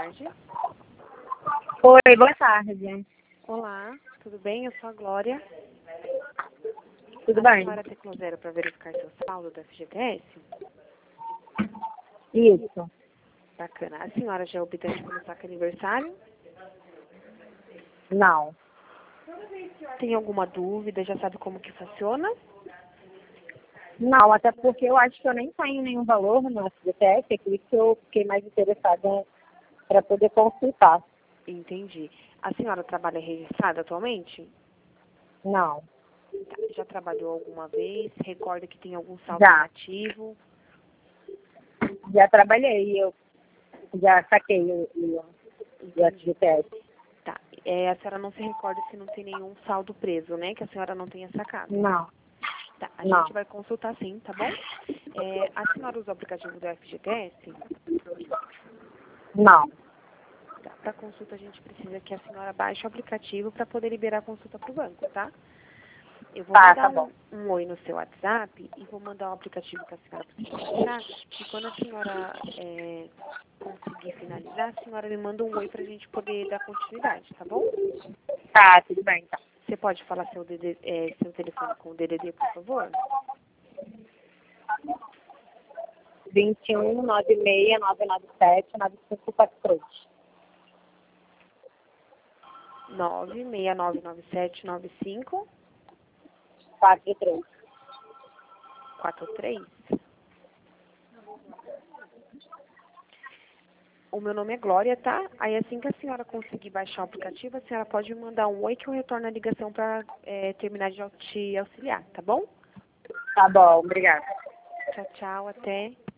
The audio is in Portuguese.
tarde. Oi, boa tarde. Olá, tudo bem? Eu sou a Glória. Tudo A bem? senhora teclou 0 para verificar seu saldo da FGTS? Isso. Bacana. A senhora já é optante pelo saque aniversário? Não. Tem alguma dúvida? Já sabe como que funciona? Não, até porque eu acho que eu nem tenho nenhum valor no FGTS, é por isso que eu fiquei mais interessada para poder consultar. Entendi. A senhora trabalha registrada atualmente? Não. Tá. Já trabalhou alguma vez? Recorda que tem algum saldo Já. negativo? Já trabalhei, eu já saquei o Entendi. FGTS. Tá. A senhora não se recorda se não tem nenhum saldo preso, né? Que a senhora não tenha sacado. Não. Tá, a Não. gente vai consultar sim, tá bom? A senhora usa o aplicativo do FGTS? Não. Tá, para consulta a gente precisa que a senhora baixe o aplicativo para poder liberar a consulta para o banco, tá? Eu vou mandar Tá bom. um oi no seu WhatsApp e vou mandar o aplicativo que a senhora precisa baixar. E quando a senhora conseguir finalizar, a senhora me manda um oi para a gente poder dar continuidade, tá bom? Tá, tudo bem, então. Você pode falar seu telefone com o DDD, por favor? 21 96 997 9543. 969979543. 43. O meu nome é Glória, tá? Aí assim que a senhora conseguir baixar o aplicativo, a senhora pode me mandar um oi que eu retorno a ligação para terminar de te auxiliar, tá bom? Tá bom, obrigada. Tchau, tchau, até.